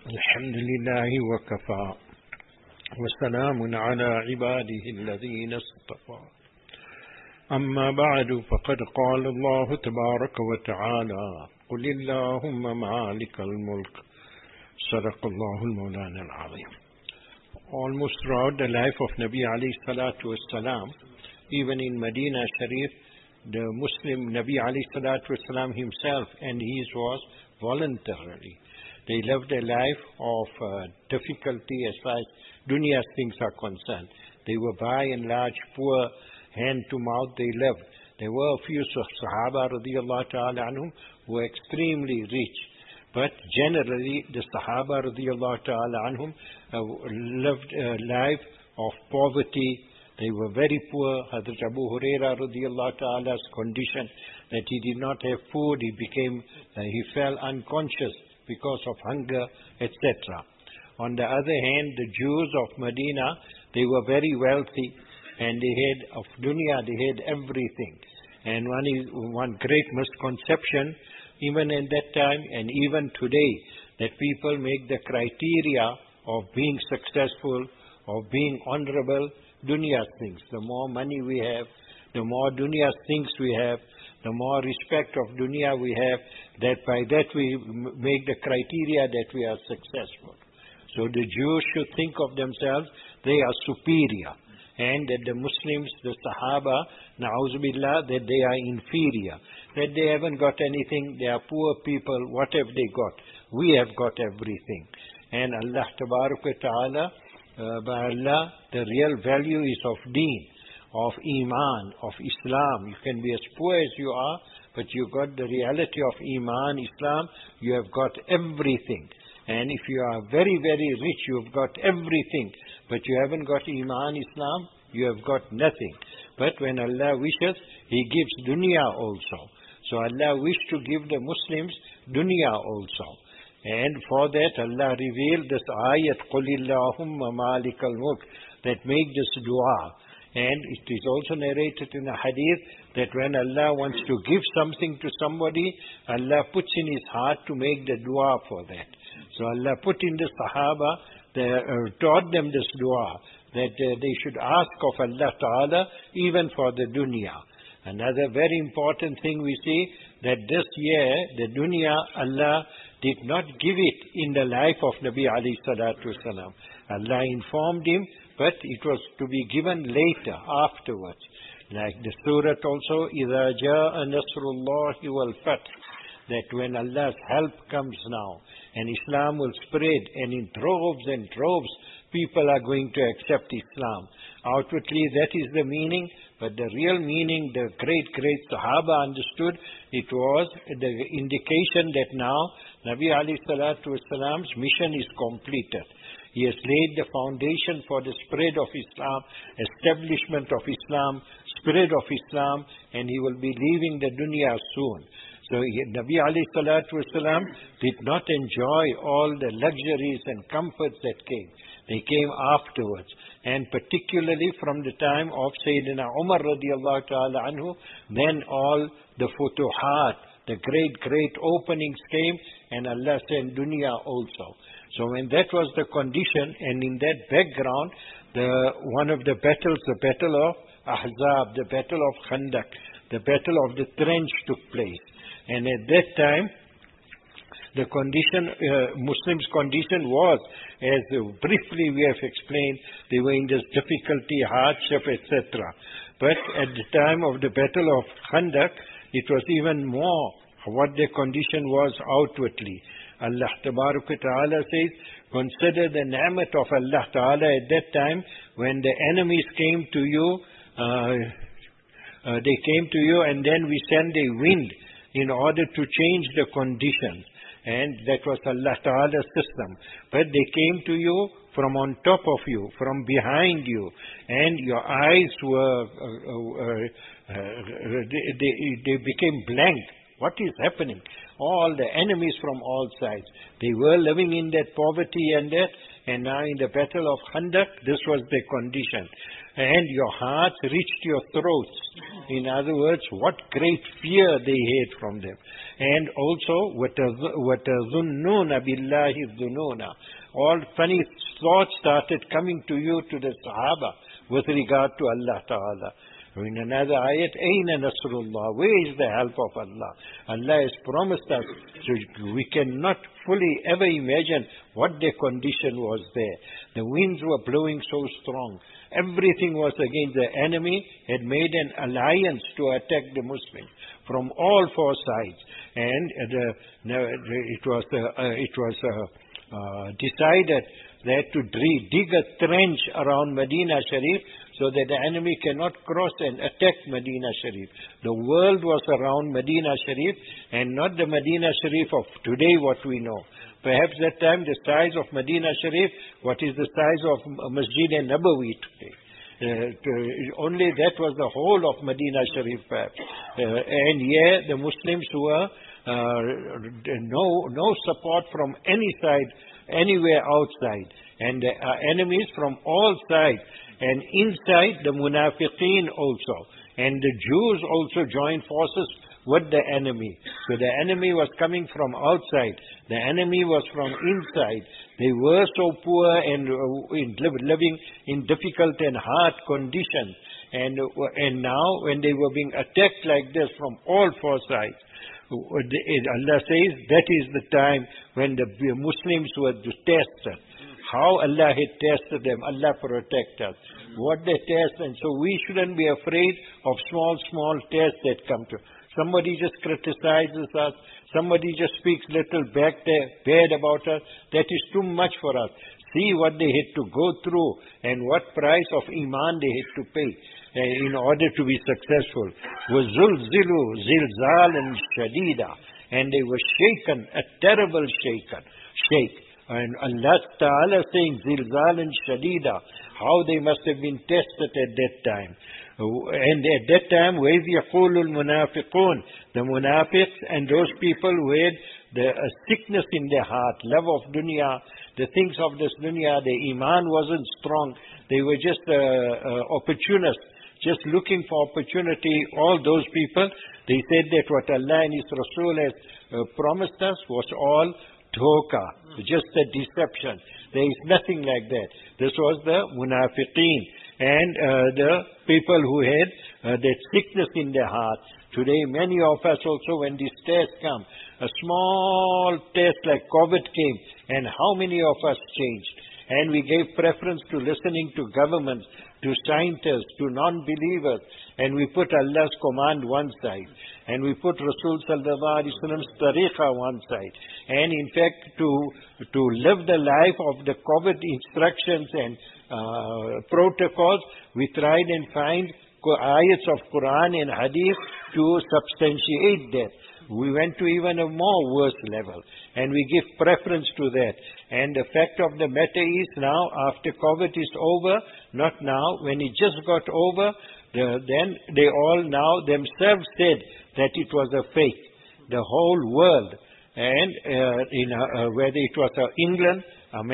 الحمد لله وكفى وسلام على عباده الذين اصطفى أما بعد فقد قال الله تبارك وتعالى قل اللهم مالك الملك صدق الله المولانا العظيم. Almost throughout the life of Nabi alayhi salatu wassalam, even in Medina Sharif, the Muslim Nabi alayhi salatu wassalam himself and his was voluntarily. They lived a life of difficulty as far as dunya's things are concerned. They were by and large poor, hand to mouth they lived. There were a few Sahaba radiallahu ta'ala anhum who were extremely rich. But generally the Sahaba radiallahu ta'ala anhum lived a life of poverty. They were very poor. Hazrat Abu Huraira radiallahu ta'ala's condition that he did not have food, he fell unconscious because of hunger, etc. On the other hand, the Jews of Medina, they were very wealthy and they had of dunya, they had everything. And one great misconception, even in that time and even today, that people make the criteria of being successful, of being honorable, dunya things. The more money we have, the more dunya things we have, the more respect of dunya we have, that by that we make the criteria that we are successful. So the Jews should think of themselves, they are superior. And that the Muslims, the Sahaba, na'uzubillah, that they are inferior. That they haven't got anything, they are poor people, what have they got? We have got everything. And Allah Ta'ala, by Allah, the real value is of deen, of iman, of Islam. You can be as poor as you are, but you got the reality of iman, Islam, you have got everything. And if you are very, very rich, you have got everything, but you haven't got iman, Islam, you have got nothing. But when Allah wishes, He gives dunya also. So Allah wished to give the Muslims dunya also. And for that Allah revealed this ayat, قُلِ اللَّهُمَّ مَالِكَ الْمُلْكِ, that make this dua. And it is also narrated in a hadith that when Allah wants to give something to somebody, Allah puts in his heart to make the dua for that. So Allah put in the Sahaba, taught them this dua, that they should ask of Allah Ta'ala even for the dunya. Another very important thing we see, that this year, the dunya, Allah did not give it in the life of Nabi alayhi salatu wasalam. Allah informed him, but it was to be given later, afterwards. Like the surah also, إِذَا جَاءَ نَصْرُ اللَّهِ وَالْفَتْحِ, that when Allah's help comes now, and Islam will spread, and in droves and droves, people are going to accept Islam. Outwardly, that is the meaning, but the real meaning, the great Sahaba understood, it was the indication that now, Nabi alayhi salatu wasalam's mission is completed. He has laid the foundation for the spread of Islam, establishment of Islam, spread of Islam, and he will be leaving the dunya soon. So Nabi alayhi salatu wasalam did not enjoy all the luxuries and comforts that came. They came afterwards. And particularly from the time of Sayyidina Umar radiallahu ta'ala anhu, then all the futuhat, the great openings came, and Allah sent dunya also. So when that was the condition, and in that background, one of the battles, the battle of Ahzab, the battle of Khandaq, the battle of the trench took place. And at that time, the condition, Muslims' condition was, as briefly we have explained, they were in this difficulty, hardship, etc. But at the time of the battle of Khandaq, it was even more what their condition was outwardly. Allah Ta'ala says, consider the ni'mat of Allah Ta'ala at that time when the enemies came to you, they came to you and then we send a wind in order to change the conditions. And that was Allah Ta'ala's system. But they came to you from on top of you, from behind you, and your eyes were, they became blank. What is happening? All the enemies from all sides. They were living in that poverty and that, and now in the battle of Khandaq, this was their condition. and your hearts reached your throats. In other words, what great fear they had from them. And also, وَتَظُنُّونَ بِاللَّهِ الظُّنُونَ. All funny thoughts started coming to you, to the Sahaba, with regard to Allah Ta'ala. In another ayat, أَيْنَ نَصْرُ اللَّهِ. Where is the help of Allah? Allah has promised us, so we cannot fully ever imagine what their condition was there. The winds were blowing so strong. Everything was against the enemy, had made an alliance to attack the Muslims from all four sides. And it was decided that to dig a trench around Medina Sharif so that the enemy cannot cross and attack Medina Sharif. The world was around Medina Sharif and not the Medina Sharif of today what we know. Perhaps that time the size of Medina Sharif, what is the size of Masjid Nabawi today. Only that was the whole of Medina Sharif perhaps. And here the Muslims were no support from any side, anywhere outside. And the enemies from all sides. And inside the Munafiqeen also. And the Jews also joined forces with the enemy. So the enemy was coming from outside. The enemy was from inside. They were so poor and living in difficult and hard conditions. And now when they were being attacked like this from all four sides, Allah says that is the time when the Muslims were tested. How Allah had tested them. Allah protect us. What they test, and so we shouldn't be afraid of small tests that come to. Somebody just criticizes us. Somebody just speaks little bad about us. That is too much for us. See what they had to go through and what price of iman they had to pay in order to be successful. وَزُلْزِلُوا زِلْزَالًا شَدِيدًا. And they were shaken, a terrible shake. And Allah Ta'ala saying, زِلْزَالًا شَدِيدًا. How they must have been tested at that time. And at that time, وَإِذْ يَقُولُ الْمُنَافِقُونَ. The munafiqs and those people who had the sickness in their heart, love of dunya, the things of this dunya, their iman wasn't strong. They were just opportunists, just looking for opportunity. All those people, they said that what Allah and His Rasul has promised us was all dhoka, just a deception. There is nothing like that. This was the munafiqeen and the people who had that sickness in their heart. Today, many of us also, when these tests come, a small test like COVID came, and how many of us changed? And we gave preference to listening to governments, to scientists, to non-believers, and we put Allah's command one side, and we put Rasul sallallahu alaihi wasallam's tariqah one side. And in fact, to live the life of the COVID instructions and protocols, we tried and find ayats of Quran and Hadith to substantiate that. We went to even a more worse level, and we give preference to that. And the fact of the matter is now, after COVID is over, not now, when it just got over, then they all now themselves said that it was a fake. The whole world, and whether it was England,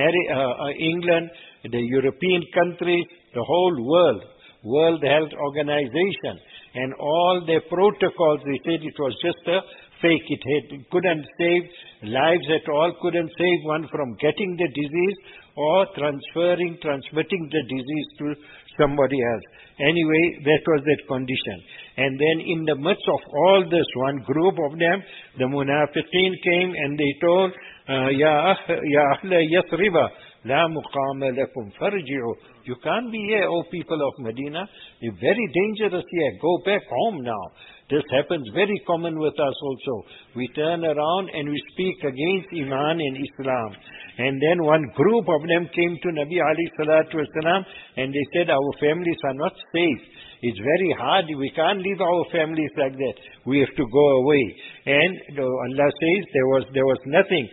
England, the European countries, the whole World Health Organization, and all their protocols, they said it was just a fake. It couldn't save lives at all, couldn't save one from getting the disease or transmitting the disease to somebody else. Anyway, that was that condition. And then in the midst of all this, one group of them, the munafiqeen came and they told, Ya Ahla Yathriba, La muqama lakum farji'u. You can't be here, O people of Medina. You're very dangerous here. Go back home now. This happens very common with us also. We turn around and we speak against Iman and Islam. And then one group of them came to Nabi alayhi salatu wasalam and they said, our families are not safe. It's very hard. We can't leave our families like that. We have to go away. And Allah says there was nothing.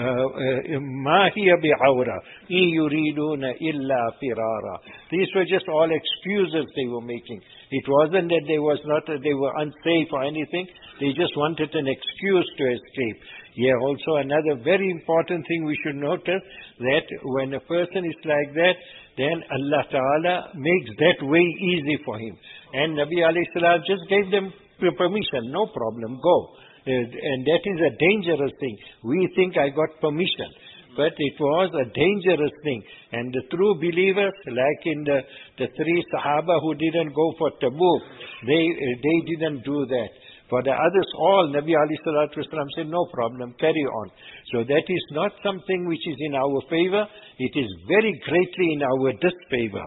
ما هي بعورة إن يريدون إلا فرارا. These were just all excuses they were making. It wasn't that they were unsafe or anything. They just wanted an excuse to escape. Here also another very important thing we should notice, that when a person is like that, then Allah Ta'ala makes that way easy for him. And Nabi alayhi salam just gave them permission, no problem, go. And that is a dangerous thing. We think I got permission, but it was a dangerous thing. And the true believers, like in the three Sahaba who didn't go for Tabuk, they didn't do that. For the others all, Nabi alayhi salatu wasalam said, no problem, carry on. So that is not something which is in our favor. It is very greatly in our disfavor.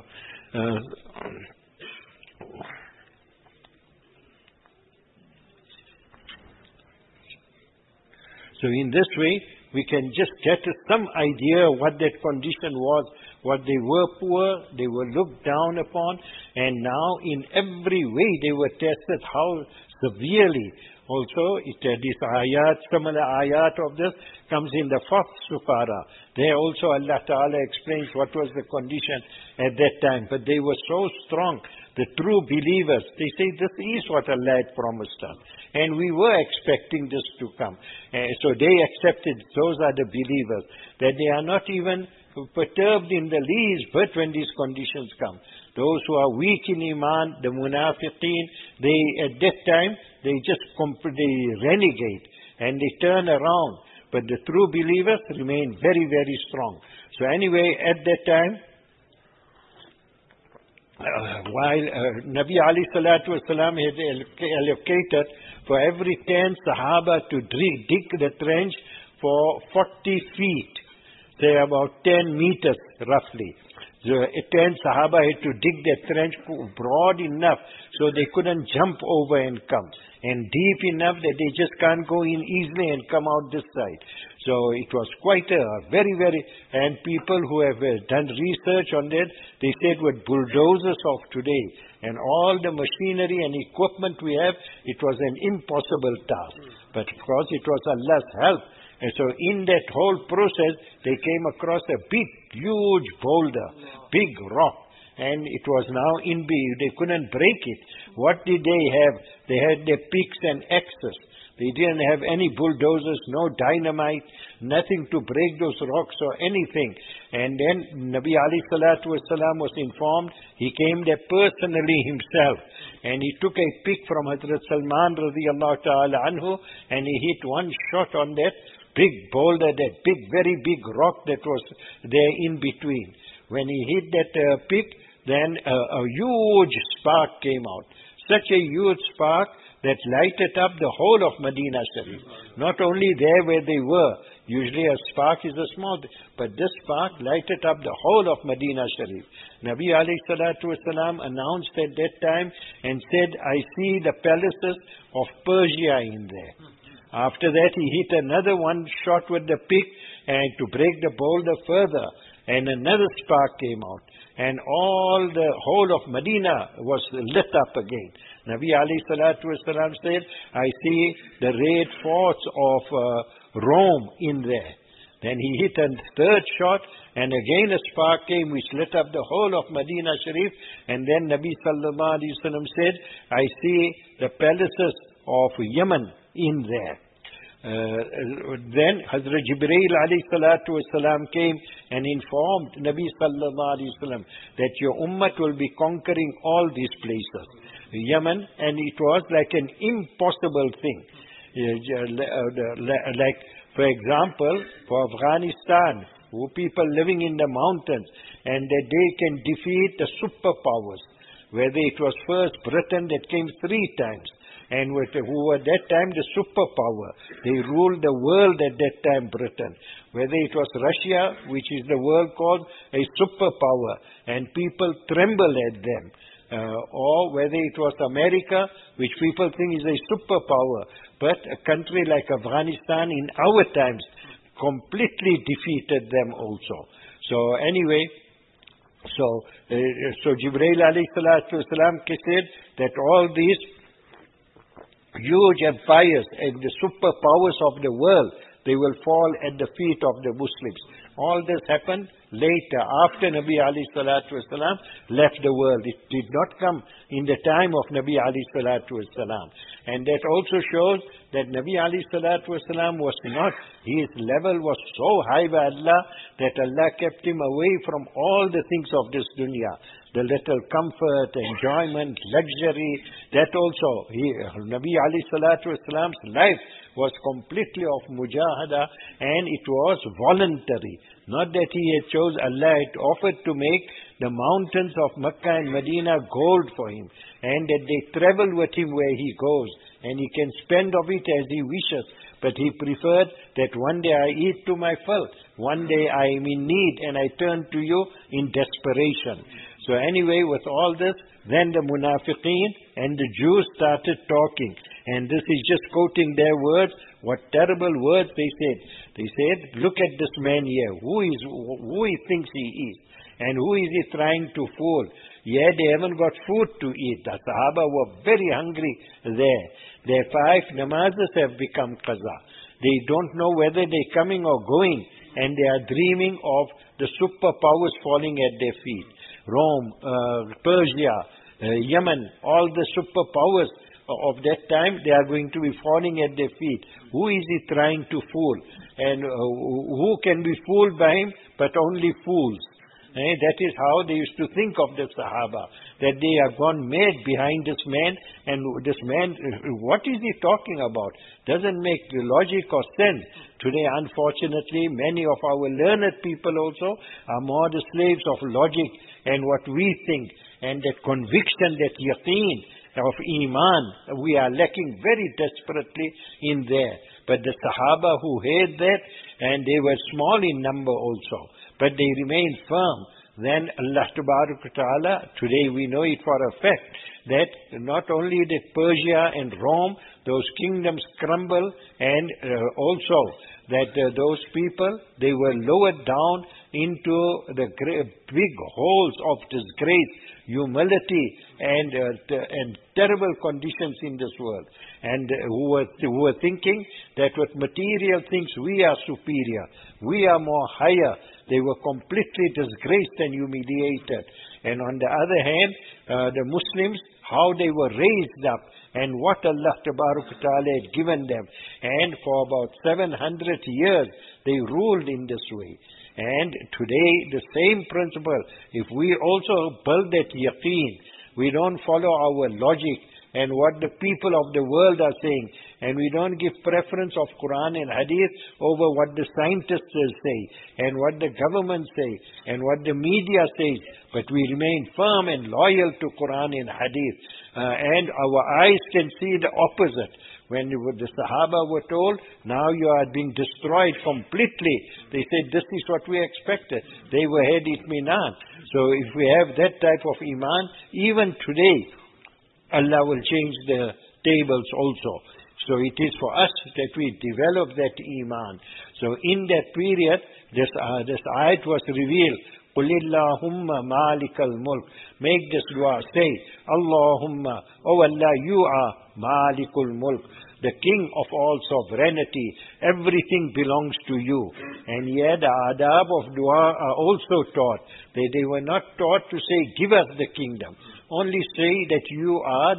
So in this way, we can just get some idea what that condition was, what they were poor, they were looked down upon, and now in every way they were tested, how severely. Also, this ayat, similar ayat of this comes in the 4th Supara. There also Allah Ta'ala explains what was the condition at that time. But they were so strong, the true believers. They say, this is what Allah had promised us. And we were expecting this to come. So they accepted, those are the believers, that they are not even perturbed in the least but when these conditions come. Those who are weak in Iman, the munafiqeen, they at that time, they just they renegade and they turn around. But the true believers remain very, very strong. So anyway, at that time, while Nabi alayhi salatu wasalam had allocated for every 10 Sahaba to dig the trench for 40 feet, say about 10 meters roughly. So 10 Sahaba had to dig that trench broad enough so they couldn't jump over and come, and deep enough that they just can't go in easily and come out this side. So it was quite a very, very, and people who have done research on that, they said with bulldozers of today and all the machinery and equipment we have, it was an impossible task. But of course it was Allah's help. And so in that whole process, they came across a big, huge boulder, big rock. And it was now they couldn't break it. What did they have? They had their picks and axes. They didn't have any bulldozers, no dynamite, nothing to break those rocks or anything. And then Nabi alayhi salatu wasalam was informed. He came there personally himself. And he took a pick from Hazrat Salman radiyallahu ta'ala anhu, and he hit one shot on that big boulder, that big, very big rock that was there in between. When he hit that pick, then a huge spark came out. Such a huge spark that lighted up the whole of Medina Sharif. Not only there where they were. Usually a spark is a small thing, but this spark lighted up the whole of Medina Sharif. Nabi alayhi salatu wasalam announced at that time and said, I see the palaces of Persia in there. After that, he hit another one shot with the pick and to break the boulder further. And another spark came out. And all the whole of Medina was lit up again. Nabi alayhi salatu wasalam said, I see the red forts of Rome in there. Then he hit a third shot, and again a spark came which lit up the whole of Medina Sharif. And then Nabi sallallahu alayhi wasallam said, I see the palaces of Yemen in there. Then Hazrat Jibreel alayhi salatu wasalam came and informed Nabi sallallahu alayhi wasallam that your ummah will be conquering all these places, Yemen, and it was like an impossible thing. Like, for example, for Afghanistan, who people living in the mountains, and that they can defeat the superpowers, whether it was first Britain that came 3 times, and who were at that time the superpower. They ruled the world at that time, Britain. Whether it was Russia, which is the world called a superpower, and people tremble at them. Or whether it was America, which people think is a superpower. But a country like Afghanistan in our times completely defeated them also. So anyway, so Jibreel alayhi salatu wasalam said that all these huge empires and the superpowers of the world, they will fall at the feet of the Muslims. All this happened later, after Nabi alayhi salatu wasalam left the world. It did not come in the time of Nabi alayhi salatu wasalam. And that also shows that Nabi alayhi salatu wasalam was not, his level was so high by Allah that Allah kept him away from all the things of this dunya. The little comfort, enjoyment, luxury, that also, Nabi alayhi salatu wasalam's life was completely of mujahada, and it was voluntary. Not that he had chose, Allah had offered to make the mountains of Mecca and Medina gold for him, and that they travel with him where he goes, and he can spend of it as he wishes. But he preferred that one day I eat to my fill, one day I am in need and I turn to you in desperation. So anyway, with all this, then the munafiqeen and the Jews started talking. And this is just quoting their words. What terrible words they said. They said, look at this man here. Who he thinks he is. And who is he trying to fool? Yeah, they haven't got food to eat. The Sahaba were very hungry there. Their 5 namazes have become qaza. They don't know whether they're coming or going. And they are dreaming of the superpowers falling at their feet. Rome, Persia, Yemen, all the superpowers of that time, they are going to be falling at their feet. Who is he trying to fool? And who can be fooled by him? But only fools. That is how they used to think of the Sahaba, that they have gone mad behind this man, and this man, what is he talking about? Doesn't make logic or sense. Today, unfortunately, many of our learned people also are more the slaves of logic and what we think, and that conviction, that yaqeen of iman, we are lacking very desperately in there. But the Sahaba who had that, and they were small in number also, but they remained firm. Then Allah Ta'ala, today we know it for a fact, that not only did Persia and Rome, those kingdoms crumble, and also that those people, they were lowered down into the big holes of disgrace, humility, and terrible conditions in this world. And who were thinking that with material things we are superior, we are more higher. They were completely disgraced and humiliated. And on the other hand, the Muslims, how they were raised up, and what Allah Ta'ala had given them. And for about 700 years, they ruled in this way. And today, the same principle, if we also build that yaqeen, we don't follow our logic and what the people of the world are saying, and we don't give preference of Quran and Hadith over what the scientists say, and what the government say, and what the media says, but we remain firm and loyal to Quran and Hadith. And our eyes can see the opposite. When the Sahaba were told, now you are being destroyed completely, they said, this is what we expected. They were had itminan. So if we have that type of iman, even today, Allah will change the tables also. So it is for us that we develop that iman. So in that period, this ayat was revealed. قُلِ اللَّهُمَّ مَالِكَ الْمُلْكِ. Make this dua. Say, Allahumma, oh Allah, you are Malikul Mulk, the King of all sovereignty. Everything belongs to you. And yet the adab of dua are also taught. They were not taught to say, give us the kingdom. Only say that you are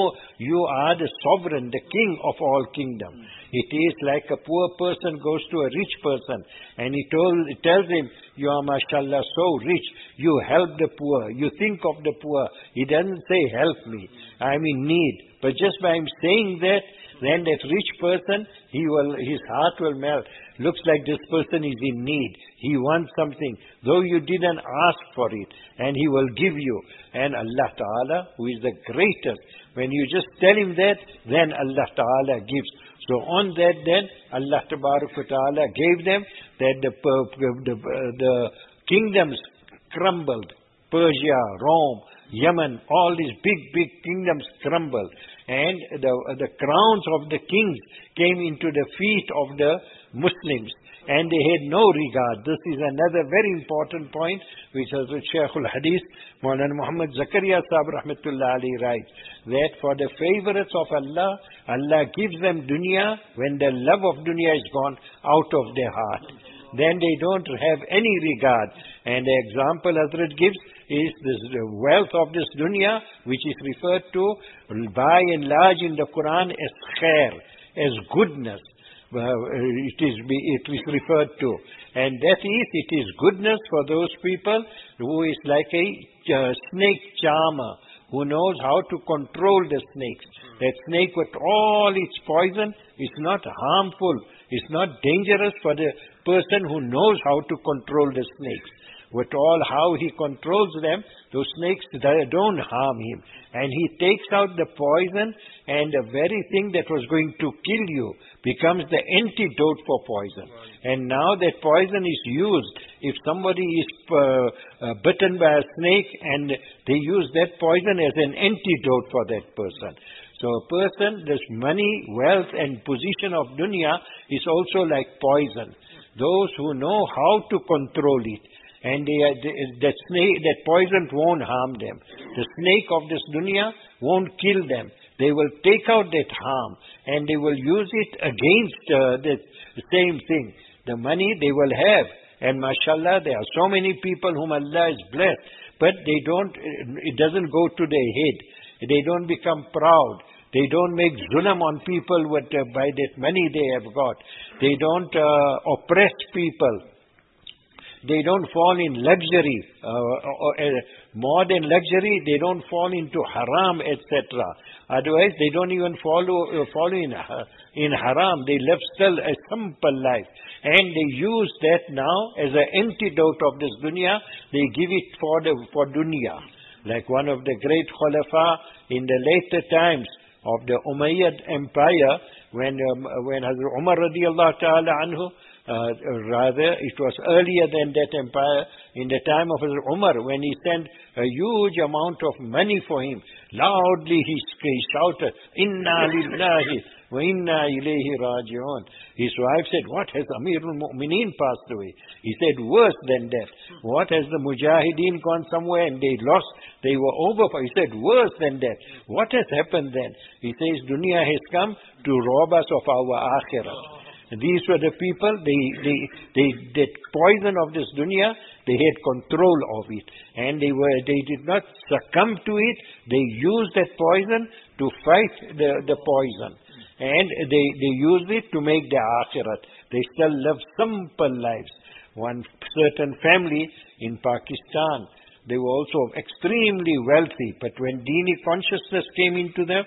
the sovereign, the King of all kingdom. It is like a poor person goes to a rich person and he tells him, you are mashallah so rich, you help the poor, you think of the poor. He doesn't say, help me, I'm in need. But just by him saying that, then that rich person, his heart will melt. Looks like this person is in need. He wants something, though you didn't ask for it, and he will give you. And Allah Ta'ala, who is the greatest, when you just tell him that, then Allah Ta'ala gives. So on that then, Allah Ta'ala gave them that the kingdoms crumbled. Persia, Rome, Yemen, all these big kingdoms crumbled. And the crowns of the kings came into the feet of the Muslims. And they had no regard. This is another very important point, which as Shaykh al-Hadith, Maulana Muhammad Zakaria Sahib Rahmatullah Ali writes, that for the favorites of Allah, Allah gives them dunya when the love of dunya is gone out of their heart. then they don't have any regard. And the example Hazrat gives is this wealth of this dunya, which is referred to by and large in the Quran as khair, as goodness. It is referred to. And that is, it is goodness for those people who is like a snake charmer, who knows how to control the snakes. That snake with all its poison is not harmful, it's not dangerous for the person who knows how to control the snakes. With all how he controls them, those snakes don't harm him. And he takes out the poison, and the very thing that was going to kill you becomes the antidote for poison. And now that poison is used. If somebody is bitten by a snake, and they use that poison as an antidote for that person. So a person, this money, wealth and position of dunya is also like poison. Those who know how to control it, and that poison won't harm them. The snake of this dunya won't kill them. They will take out that harm, and they will use it against the same thing. The money they will have, and mashallah, there are so many people whom Allah is blessed, but it doesn't go to their head. They don't become proud. They don't make zulm on people by that money they have got. They don't oppress people. They don't fall in luxury, more than luxury. They don't fall into haram, etc. Otherwise, they don't even follow in haram. They live still a simple life, and they use that now as an antidote of this dunya. They give it for dunya, like one of the great khulafa in the later times of the Umayyad Empire, when Hazrat Umar radiallahu ta'ala anhu. Rather, it was earlier than that empire, in the time of Umar, when he sent a huge amount of money for him. Loudly he shouted, "Inna lillahi wa inna ilayhi raji'un." His wife said, "What, has Amirul Mu'mineen passed away?" He said, "Worse than that. What, has the Mujahideen gone somewhere and they lost? They were over." He said, "Worse than that. What has happened then?" He says, "Dunya has come to rob us of our akhirah." These were the people, that poison of this dunya, they had control of it. And they did not succumb to it. They used that poison to fight the poison. And they used it to make their akhirat. They still live simple lives. One certain family in Pakistan, they were also extremely wealthy. But when Dini consciousness came into them,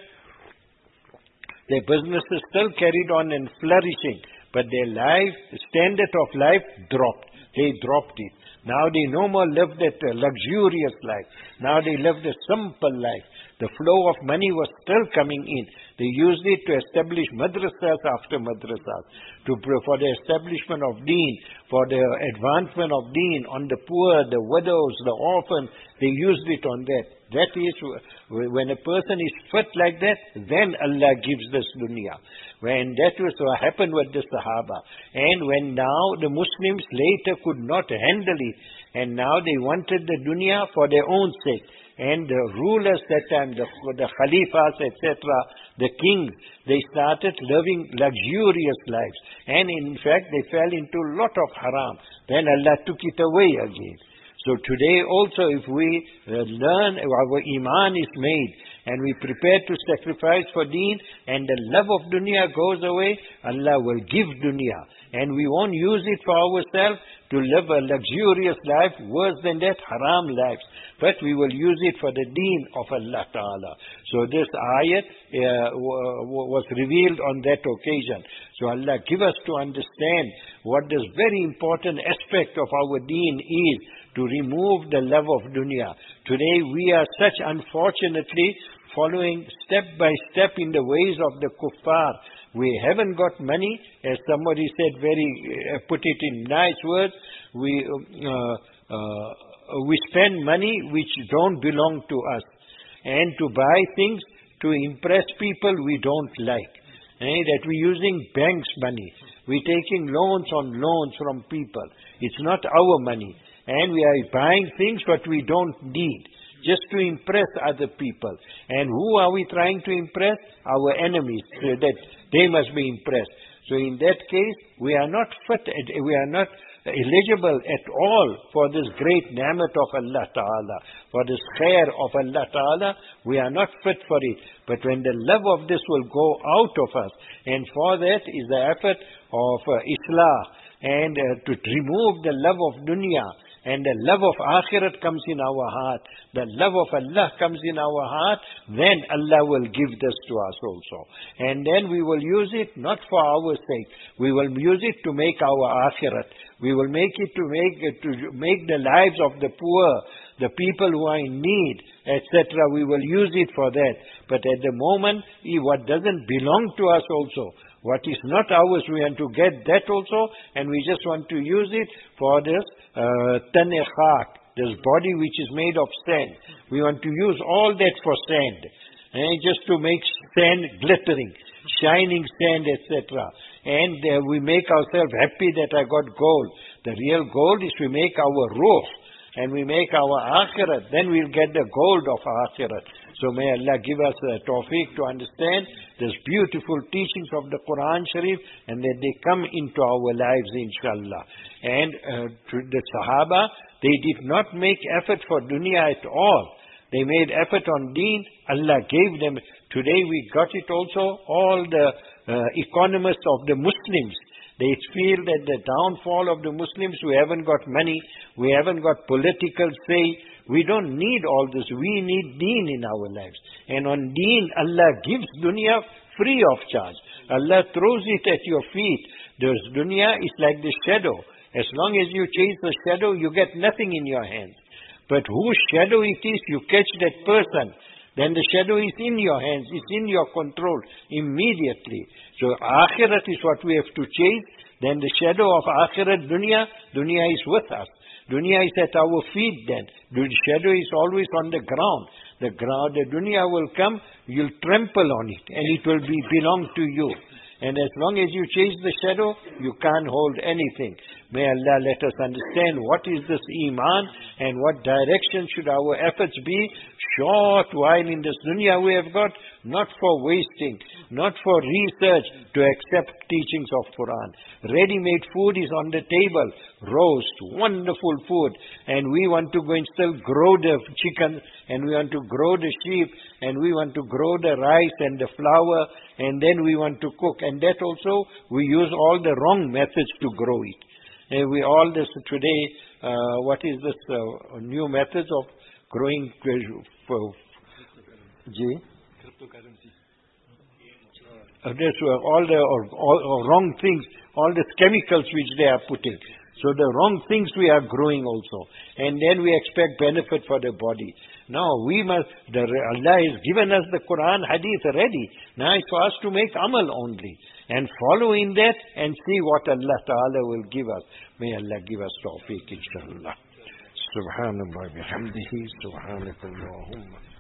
their businesses still carried on and flourishing, but their standard of life dropped. They dropped it. Now they no more live that luxurious life. Now they live the simple life. The flow of money was still coming in. They used it to establish madrasas after madrasas, for the establishment of deen, for the advancement of deen on the poor, the widows, the orphans. They used it on that. That is, when a person is fit like that, then Allah gives this dunya. When that was what happened with the Sahaba. And when now the Muslims later could not handle it, and now they wanted the dunya for their own sake. And the rulers that time, the Khalifas, etc., the kings, they started living luxurious lives. And in fact, they fell into a lot of haram. Then Allah took it away again. So today also, if we learn, our iman is made, and we prepare to sacrifice for deen, and the love of dunya goes away, Allah will give dunya. And we won't use it for ourselves to live a luxurious life, worse than that, haram lives. But we will use it for the deen of Allah Ta'ala. So this ayat was revealed on that occasion. So Allah give us to understand what this very important aspect of our deen is, to remove the love of dunya. Today we are such, unfortunately, following step by step in the ways of the kuffar. We haven't got money, as somebody said, put it in nice words. We spend money which don't belong to us, and to buy things to impress people we don't like. That we're using banks' money. We're taking loans on loans from people. It's not our money. And we are buying things what we don't need, just to impress other people. And who are we trying to impress? Our enemies, so that they must be impressed. So in that case, we are not fit, we are not eligible at all for this great ni'mat of Allah Ta'ala, for this khair of Allah Ta'ala. We are not fit for it. But when the love of this will go out of us, and for that is the effort of Islah, and to remove the love of dunya, and the love of akhirat comes in our heart, the love of Allah comes in our heart, then Allah will give this to us also. And then we will use it not for our sake. We will use it to make our akhirat. We will make it to make the lives of the poor, the people who are in need, etc. We will use it for that. But at the moment, what doesn't belong to us also, what is not ours, we want to get that also, and we just want to use it for this tan-e-khak, this body which is made of sand. We want to use all that for sand, just to make sand glittering, shining sand, etc. And we make ourselves happy that I got gold. The real gold is we make our ruh, and we make our akhirat, then we'll get the gold of akhirat. So may Allah give us the tawfiq to understand these beautiful teachings of the Quran Sharif, and that they come into our lives, inshallah. And the Sahaba, they did not make effort for dunya at all. They made effort on deen. Allah gave them. Today we got it also. All the economists of the Muslims, they feel that the downfall of the Muslims, we haven't got money, we haven't got political say, we don't need all this. We need deen in our lives. And on deen, Allah gives dunya free of charge. Allah throws it at your feet. This dunya is like the shadow. As long as you chase the shadow, you get nothing in your hands. But whose shadow it is, you catch that person, then the shadow is in your hands, it's in your control immediately. So akhirat is what we have to chase. Then the shadow of akhirat, dunya is with us. Dunya is at our feet then. The shadow is always on the ground. The dunya will come, you'll trample on it, and it will belong to you. And as long as you chase the shadow, you can't hold anything. May Allah let us understand what is this Iman and what direction should our efforts be. Short while in this dunya we have got, not for wasting, not for research, to accept teachings of Quran. Ready-made food is on the table, roast, wonderful food, and we want to go and still grow the chicken, and we want to grow the sheep, and we want to grow the rice and the flour, and then we want to cook. And that also, we use all the wrong methods to grow it. And we all this today, what is this new methods of growing cryptocurrency. That's all the wrong things, all the chemicals which they are putting. So the wrong things we are growing also. And then we expect benefit for the body. No, Allah has given us the Quran, Hadith ready. Now it's for us to make amal only. And follow in that and see what Allah Ta'ala will give us. May Allah give us tawfiq, inshallah. Subhanallah bihamdihi, subhanakallahumma.